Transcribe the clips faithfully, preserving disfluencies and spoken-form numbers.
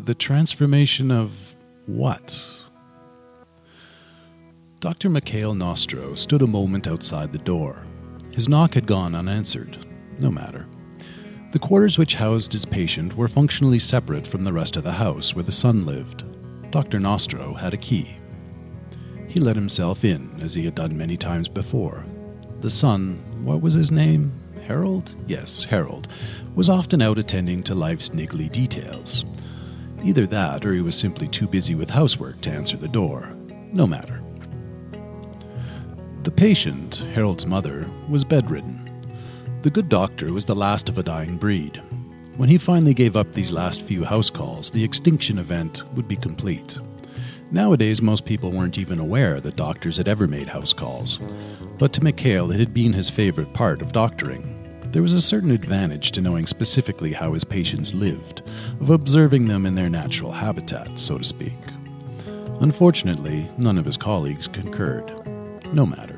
The transformation of what? Doctor Mikhail Nostro stood a moment outside the door. His knock had gone unanswered. No matter. The quarters which housed his patient were functionally separate from the rest of the house where the son lived. Doctor Nostro had a key. He let himself in, as he had done many times before. The son, what was his name? Harold? Yes, Harold, was often out attending to life's niggly details. Either that, or he was simply too busy with housework to answer the door. No matter. The patient, Harold's mother, was bedridden. The good doctor was the last of a dying breed. When he finally gave up these last few house calls, the extinction event would be complete. Nowadays, most people weren't even aware that doctors had ever made house calls. But to Mikhail, it had been his favorite part of doctoring. There was a certain advantage to knowing specifically how his patients lived, of observing them in their natural habitat, so to speak. Unfortunately, none of his colleagues concurred. No matter.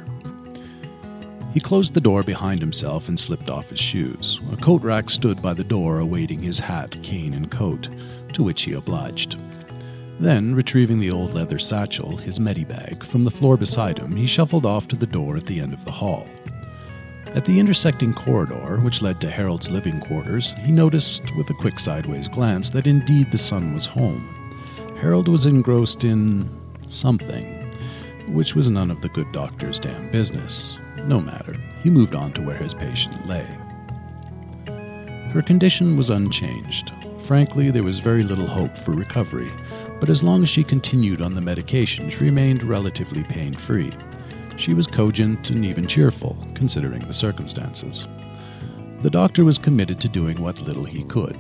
He closed the door behind himself and slipped off his shoes. A coat rack stood by the door awaiting his hat, cane, and coat, to which he obliged. Then, retrieving the old leather satchel, his medibag, from the floor beside him, he shuffled off to the door at the end of the hall. At the intersecting corridor, which led to Harold's living quarters, he noticed, with a quick sideways glance, that indeed the son was home. Harold was engrossed in something, which was none of the good doctor's damn business. No matter. He moved on to where his patient lay. Her condition was unchanged. Frankly, there was very little hope for recovery, but as long as she continued on the medication, she remained relatively pain-free. She was cogent and even cheerful, considering the circumstances. The doctor was committed to doing what little he could.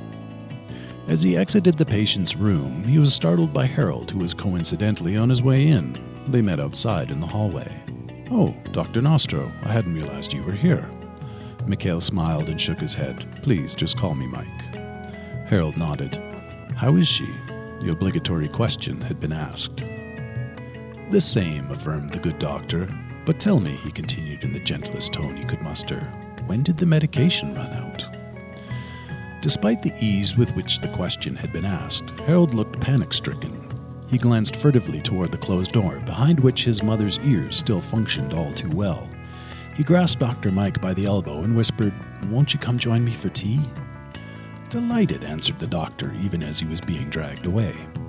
As he exited the patient's room, he was startled by Harold, who was coincidentally on his way in. They met outside in the hallway. "Oh, Doctor Nostro, I hadn't realized you were here." Mikhail smiled and shook his head. "Please, just call me Mike." Harold nodded. "How is she?" The obligatory question had been asked. "The same," affirmed the good doctor. "But tell me," he continued in the gentlest tone he could muster, "when did the medication run out?" Despite the ease with which the question had been asked, Harold looked panic-stricken. He glanced furtively toward the closed door, behind which his mother's ears still functioned all too well. He grasped Doctor Mike by the elbow and whispered, "Won't you come join me for tea?" "Delighted," answered the doctor, even as he was being dragged away.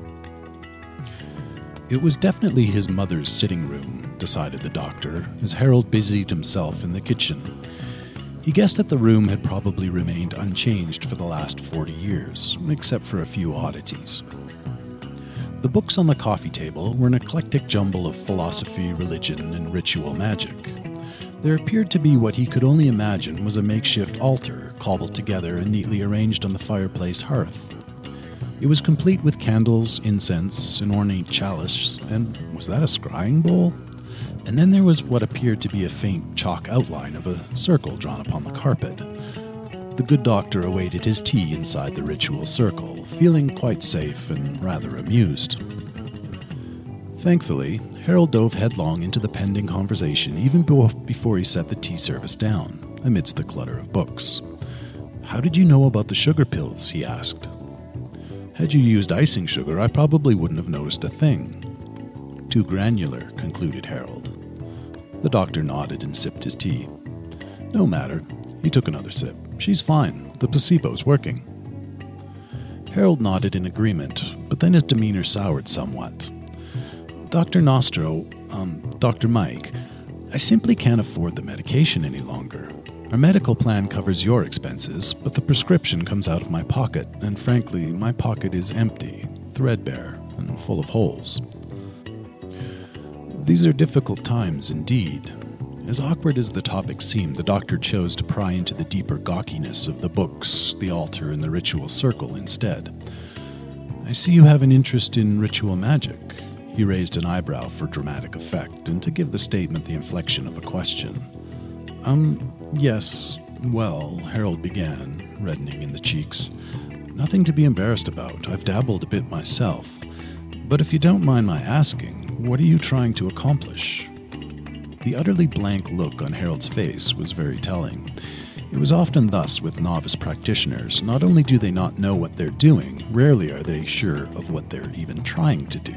It was definitely his mother's sitting room, decided the doctor, as Harold busied himself in the kitchen. He guessed that the room had probably remained unchanged for the last forty years, except for a few oddities. The books on the coffee table were an eclectic jumble of philosophy, religion, and ritual magic. There appeared to be what he could only imagine was a makeshift altar, cobbled together and neatly arranged on the fireplace hearth. It was complete with candles, incense, an ornate chalice, and was that a scrying bowl? And then there was what appeared to be a faint chalk outline of a circle drawn upon the carpet. The good doctor awaited his tea inside the ritual circle, feeling quite safe and rather amused. Thankfully, Harold dove headlong into the pending conversation even before he set the tea service down, amidst the clutter of books. "How did you know about the sugar pills?" he asked. "Had you used icing sugar, I probably wouldn't have noticed a thing." "Too granular," concluded Harold. The doctor nodded and sipped his tea. "No matter." He took another sip. "She's fine. The placebo's working." Harold nodded in agreement, but then his demeanor soured somewhat. "Doctor Nostro, um, Doctor Mike, I simply can't afford the medication any longer. Our medical plan covers your expenses, but the prescription comes out of my pocket, and frankly, my pocket is empty, threadbare, and full of holes." These are difficult times indeed. As awkward as the topic seemed, the doctor chose to pry into the deeper gawkiness of the books, the altar, and the ritual circle instead. "I see you have an interest in ritual magic." He raised an eyebrow for dramatic effect, and to give the statement the inflection of a question. Um, yes, well," Harold began, reddening in the cheeks. "Nothing to be embarrassed about. I've dabbled a bit myself. But if you don't mind my asking, what are you trying to accomplish?" The utterly blank look on Harold's face was very telling. It was often thus with novice practitioners. Not only do they not know what they're doing, rarely are they sure of what they're even trying to do.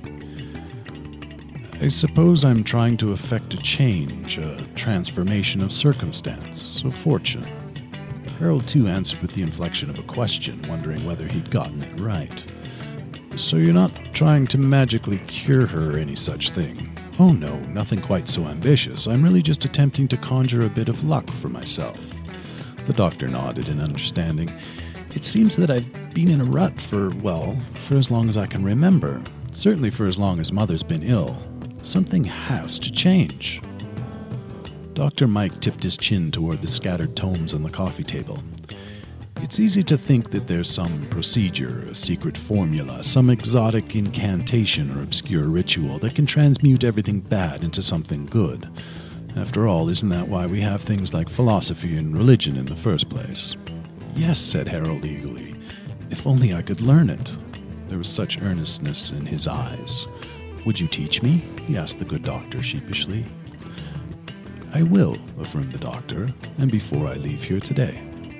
I suppose I'm trying to effect a change, a transformation of circumstance, of fortune. Harold, too, answered with the inflection of a question, wondering whether he'd gotten it right. So you're not trying to magically cure her or any such thing? Oh no, nothing quite so ambitious. I'm really just attempting to conjure a bit of luck for myself. The doctor nodded in understanding. It seems that I've been in a rut for, well, for as long as I can remember. Certainly for as long as Mother's been ill. Something has to change. Doctor Mike tipped his chin toward the scattered tomes on the coffee table. It's easy to think that there's some procedure, a secret formula, some exotic incantation or obscure ritual that can transmute everything bad into something good. After all, isn't that why we have things like philosophy and religion in the first place? Yes, said Harold eagerly. If only I could learn it. There was such earnestness in his eyes. Would you teach me? He asked the good doctor sheepishly. I will, affirmed the doctor, and before I leave here today.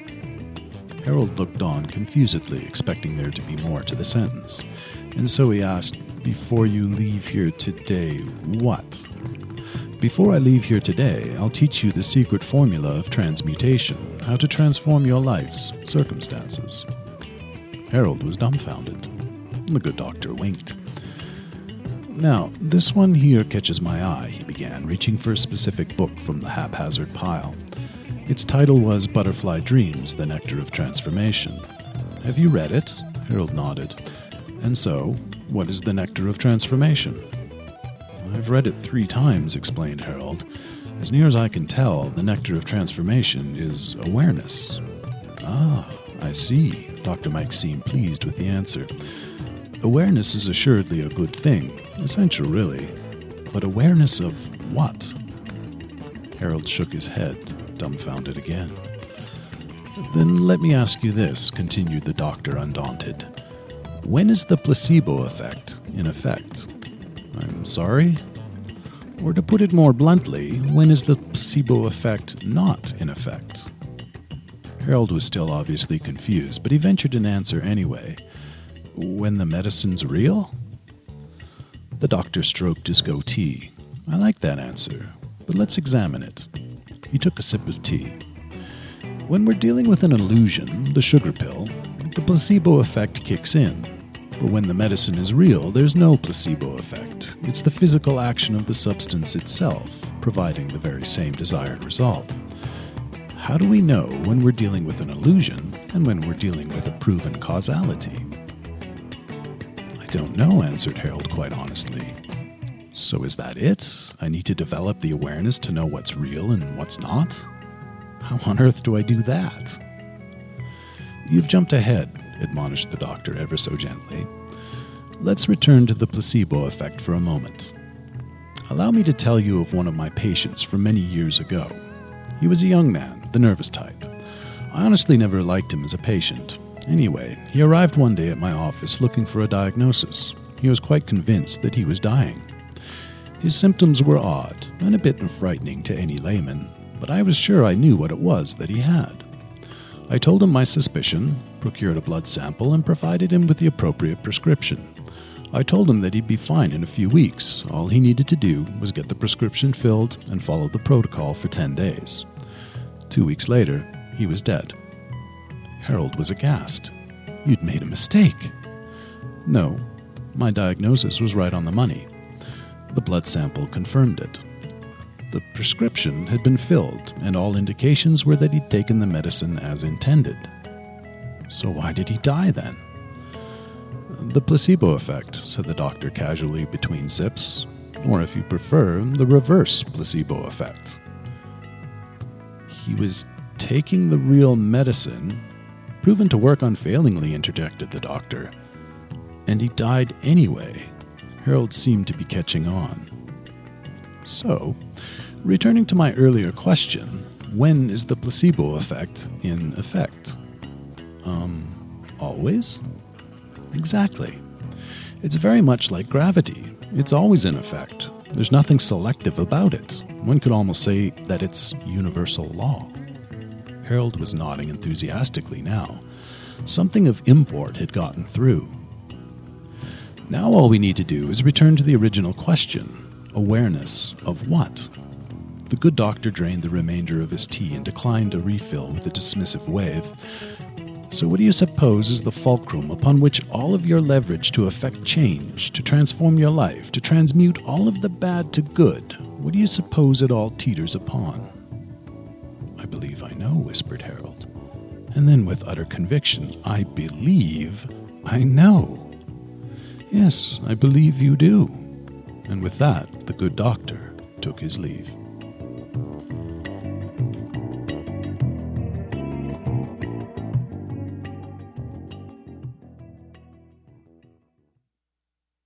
Harold looked on confusedly, expecting there to be more to the sentence, and so he asked, Before you leave here today, what? Before I leave here today, I'll teach you the secret formula of transmutation, how to transform your life's circumstances. Harold was dumbfounded. The good doctor winked. Now, this one here catches my eye, he began, reaching for a specific book from the haphazard pile. Its title was Butterfly Dreams, the Nectar of Transformation. Have you read it? Harold nodded. And so, what is the Nectar of Transformation? I've read it three times, explained Harold. As near as I can tell, the Nectar of Transformation is awareness. Ah, I see. Doctor Mike seemed pleased with the answer. Awareness is assuredly a good thing, essential really. But awareness of what? Harold shook his head, dumbfounded again. Then let me ask you this, continued the doctor, undaunted. When is the placebo effect in effect? I'm sorry? Or to put it more bluntly, when is the placebo effect not in effect? Harold was still obviously confused, but he ventured an answer anyway. When the medicine's real? The doctor stroked his goatee. I like that answer, but let's examine it. He took a sip of tea. When we're dealing with an illusion, the sugar pill, the placebo effect kicks in. But when the medicine is real, there's no placebo effect. It's the physical action of the substance itself, providing the very same desired result. How do we know when we're dealing with an illusion and when we're dealing with a proven causality? I don't know, answered Harold quite honestly. So is that it? I need to develop the awareness to know what's real and what's not? How on earth do I do that? You've jumped ahead, admonished the doctor ever so gently. Let's return to the placebo effect for a moment. Allow me to tell you of one of my patients from many years ago. He was a young man, the nervous type. I honestly never liked him as a patient. Anyway, he arrived one day at my office looking for a diagnosis. He was quite convinced that he was dying. His symptoms were odd and a bit frightening to any layman, but I was sure I knew what it was that he had. I told him my suspicion, procured a blood sample, and provided him with the appropriate prescription. I told him that he'd be fine in a few weeks. All he needed to do was get the prescription filled and follow the protocol for ten days. Two weeks later, he was dead. Harold was aghast. You'd made a mistake. No, my diagnosis was right on the money. The blood sample confirmed it. The prescription had been filled, and all indications were that he'd taken the medicine as intended. So why did he die then? The placebo effect, said the doctor casually between sips, or if you prefer, the reverse placebo effect. He was taking the real medicine, proven to work unfailingly, interjected the doctor, and he died anyway. Harold seemed to be catching on. So, returning to my earlier question, when is the placebo effect in effect? Um, always? Exactly. It's very much like gravity. It's always in effect. There's nothing selective about it. One could almost say that it's universal law. Harold was nodding enthusiastically now. Something of import had gotten through. Now all we need to do is return to the original question. Awareness of what? The good doctor drained the remainder of his tea and declined a refill with a dismissive wave. So what do you suppose is the fulcrum upon which all of your leverage to effect change, to transform your life, to transmute all of the bad to good, what do you suppose it all teeters upon? I believe I know, whispered Harold. And then with utter conviction, I believe I know. Yes, I believe you do. And with that, the good doctor took his leave.